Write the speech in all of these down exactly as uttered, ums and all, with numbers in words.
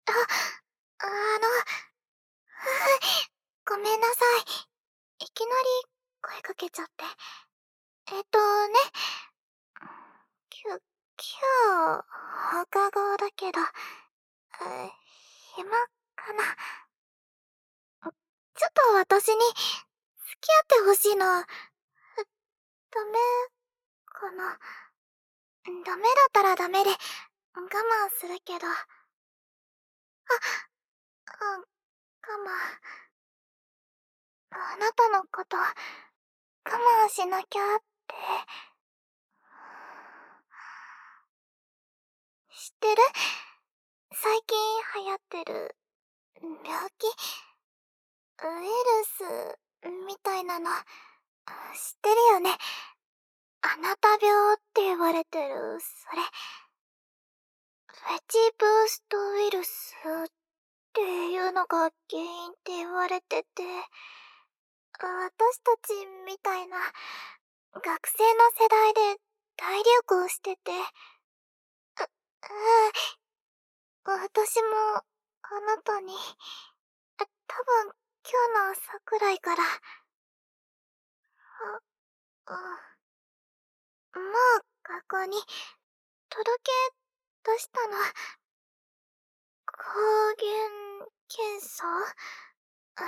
あ、あの、ごめんなさい。いきなり声かけちゃって。えっとね、きゅ、今日、放課後だけど、え暇かな。ちょっと私に付き合ってほしいの。ダメかな。ダメだったらダメで、我慢するけど。あ、うん、我慢。あなたのこと、我慢しなきゃって。知ってる？最近流行ってる病気？ウイルスみたいなの、知ってるよね？あなた病って言われてる、それ。フェチブーストウイルスっていうのが原因って言われてて、私たちみたいな学生の世代で大流行してて、う、うん、私もあなたに、多分今日の朝くらいから、あ、うん、もう学校に届け出したの。抗原検査？うん、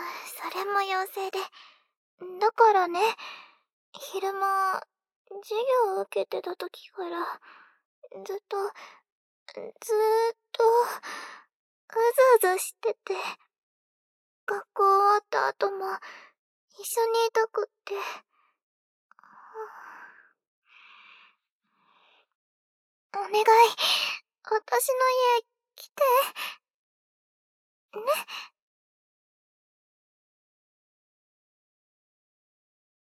それも陽性で。だからね、昼間、授業を受けてた時から、ずっと、ずーっと、うずうずしてて、学校終わった後も、一緒にいたくって。お願い、私の家、来て。ね。